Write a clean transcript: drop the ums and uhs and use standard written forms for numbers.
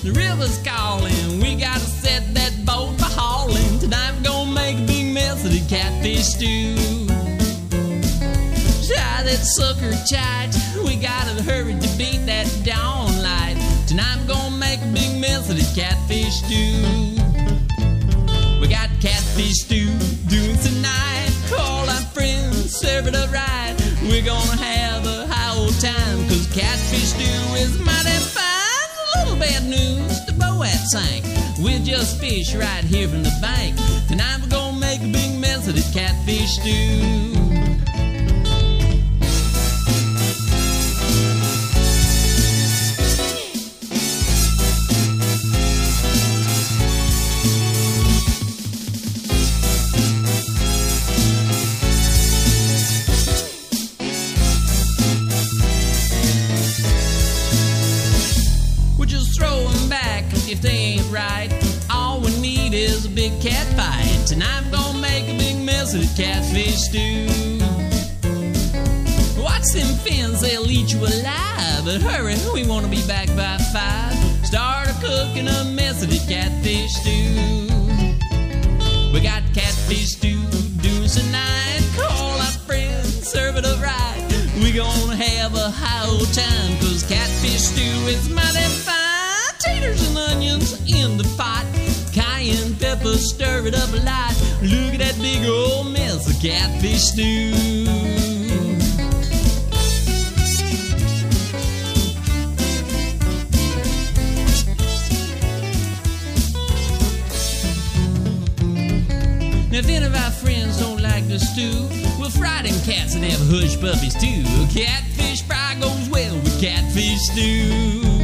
The river's calling, we gotta set that boat for hauling. Tonight we're gonna make a big mess of the catfish stew. Tie that sucker tight, we gotta hurry to beat that dawn light. Tonight we're gonna make a big mess of the catfish stew. We got catfish stew doing tonight. Call our friends, serve it up right. We're gonna have a high old time, 'cause catfish stew is mighty fine. A little bad news, the boat sank. We'll just fish right here from the bank. Tonight we're gonna make a big mess of the catfish stew. If they ain't right, all we need is a big cat fight. Tonight we're gonna make a big mess of the catfish stew. Watch them fins, they'll eat you alive. But hurry, we wanna be back by 5. Start a cooking a mess of the catfish stew. We got catfish stew doing tonight. Call our friends, serve it up right. We gonna have a high old time, 'cause catfish stew is mighty fine. Taters and onions in the pot, cayenne pepper, stir it up light. Look at that big old mess of catfish stew. Now if any of our friends don't like the stew, we'll fry them cats and have hush puppies too. Catfish fry goes well with catfish stew.